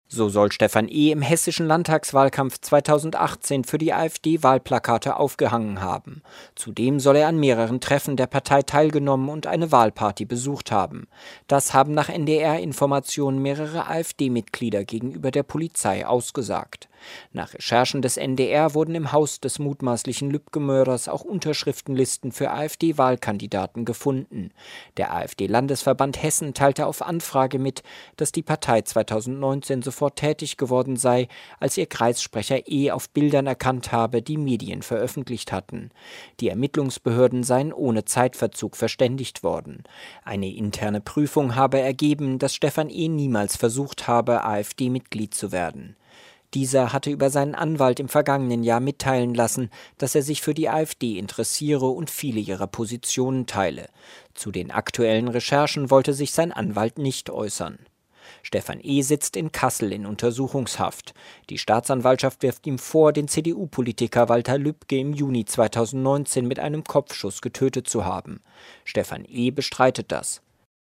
So soll Stefan E. im hessischen Landtagswahlkampf 2018 für die AfD Wahlplakate aufgehangen haben. Zudem soll er an mehreren Treffen der Partei teilgenommen und eine Wahlparty besucht haben. Das haben nach NDR-Informationen mehrere AfD-Mitglieder gegenüber der Polizei ausgesagt. Nach Recherchen des NDR wurden im Haus des mutmaßlichen Lübcke-Mörders auch Unterschriftenlisten für AfD-Wahlkandidaten gefunden. Der AfD-Landesverband Hessen teilte auf Anfrage mit, dass die Partei 2019 sofort tätig geworden sei, als ihr Kreissprecher E. auf Bildern erkannt habe, die Medien veröffentlicht hatten. Die Ermittlungsbehörden seien ohne Zeitverzug verständigt worden. Eine interne Prüfung habe ergeben, dass Stefan E. niemals versucht habe, AfD-Mitglied zu werden. Dieser hatte über seinen Anwalt im vergangenen Jahr mitteilen lassen, dass er sich für die AfD interessiere und viele ihrer Positionen teile. Zu den aktuellen Recherchen wollte sich sein Anwalt nicht äußern. Stefan E. sitzt in Kassel in Untersuchungshaft. Die Staatsanwaltschaft wirft ihm vor, den CDU-Politiker Walter Lübcke im Juni 2019 mit einem Kopfschuss getötet zu haben. Stefan E. bestreitet das.